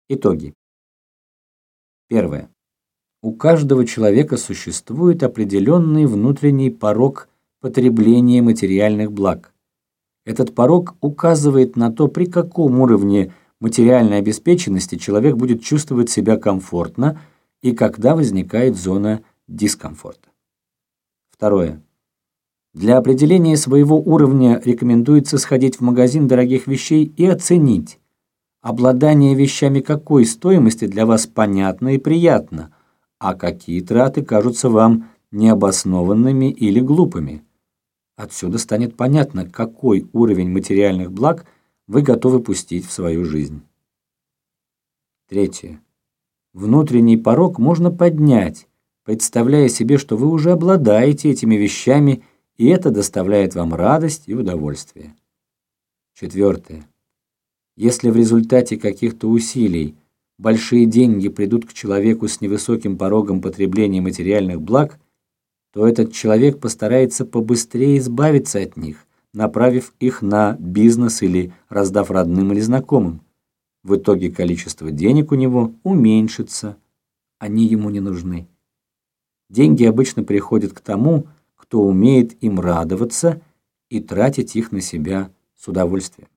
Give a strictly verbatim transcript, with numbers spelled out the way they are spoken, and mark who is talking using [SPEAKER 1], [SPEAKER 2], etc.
[SPEAKER 1] Итоги. Первое. У каждого человека существует определенный внутренний порог потребления материальных благ. Этот порог указывает на то, при каком уровне материальной обеспеченности человек будет чувствовать себя комфортно и когда возникает зона дискомфорта. Второе. Для определения своего уровня рекомендуется сходить в магазин дорогих вещей и оценить, обладание вещами какой стоимости для вас понятно и приятно, а какие траты кажутся вам необоснованными или глупыми. Отсюда станет понятно, какой уровень материальных благ вы готовы пустить в свою жизнь. Третье. Внутренний порог можно поднять, представляя себе, что вы уже обладаете этими вещами, и это доставляет вам радость и удовольствие. Четвертое. Если в результате каких-то усилий большие деньги придут к человеку с невысоким порогом потребления материальных благ, то этот человек постарается побыстрее избавиться от них, направив их на бизнес или раздав родным или знакомым. В итоге количество денег у него уменьшится, они ему не нужны. Деньги обычно приходят к тому, кто умеет им радоваться и тратить их на себя с удовольствием.